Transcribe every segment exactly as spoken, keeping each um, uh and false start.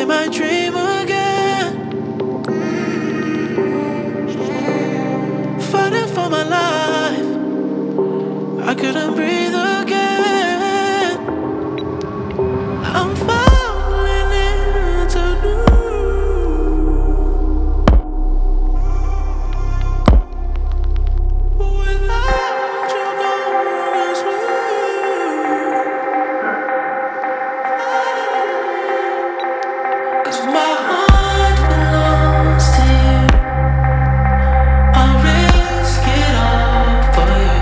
my dream again. Fighting for my life, I couldn't breathe again. I'm falling into new. Without you gone as well. 'Cause my heart belongs to you. I'll risk it all for you.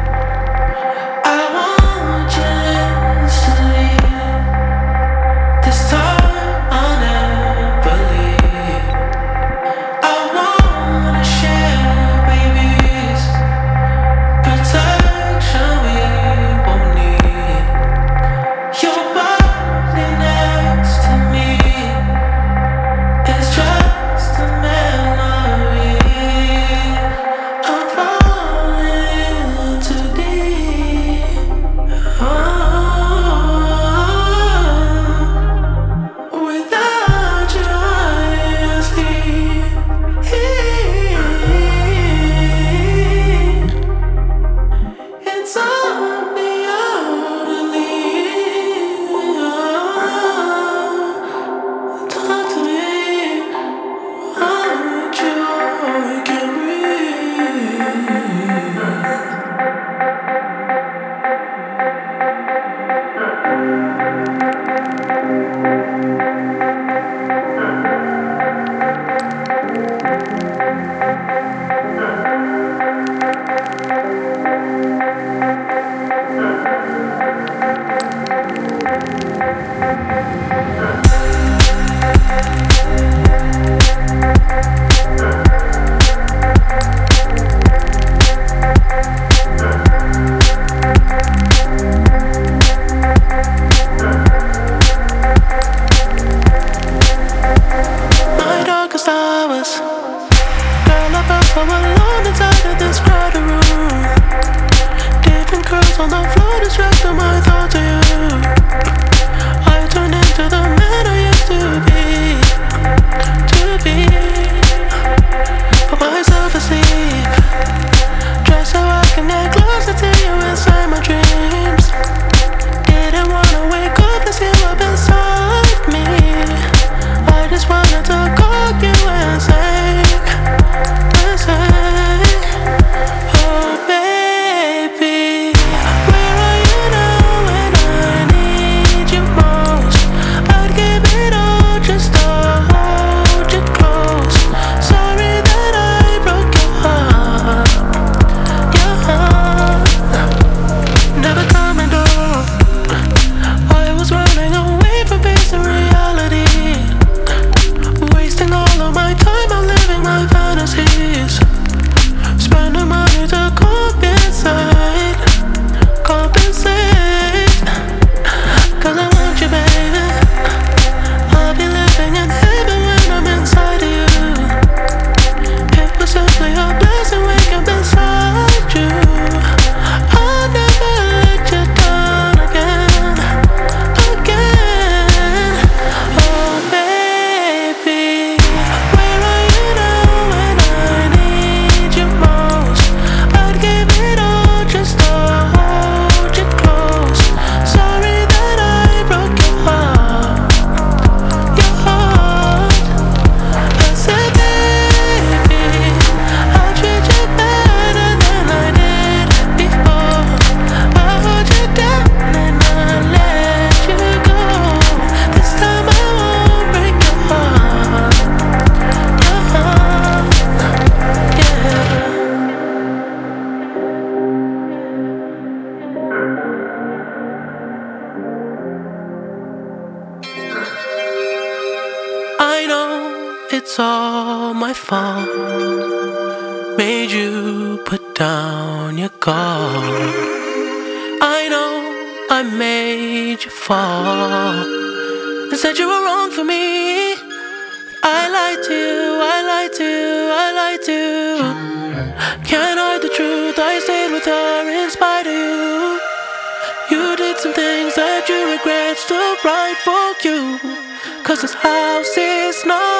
I want you instantly. This time I'll never leave. I wanna share babies, protection we won't need. Your body next to me is just a memory. I'm falling too deep. Oh, without you I sleep. It's on me only. Talk to me. Without you I can't breathe. My darkest hours, girl, I felt so alone inside of this crowded room. Different curls on the floor distracted my thoughts of you. I turned into the man I used to be, to be. Put myself asleep, just so I can get closer to you inside my dreams. Didn't wanna wake up and see you up inside me. I just wanted to call you and say, and say, oh baby, where are you now when I need you most? I'd give it all just to hold you close. Sorry that I broke your heart, your heart. Never coming home. I was running away from facing reality, wasting all of my time out living my fantasies, spending money to compensate, compensate. 'Cause I want you, baby. I'll be living in heaven when I'm inside of you. It was simply a blessing waking up inside you. I'll never let you down again, again. Oh baby, where are you now when I need you most? I'd give it all just to hold you close. Sorry that I broke your heart, your heart. I said, baby, I'll treat you better than I did before. I'll hold you down and not let you go. This time I won't break your heart, your heart, yeah. I know it's all my fault. Made you put down your guard. I know I made you fall and said you were wrong for me. I lied to you, I lied to you, I lied to you. Can't hide the truth, I stayed with her in spite of you. You did some things that you regret, still right for you. Cause this house is not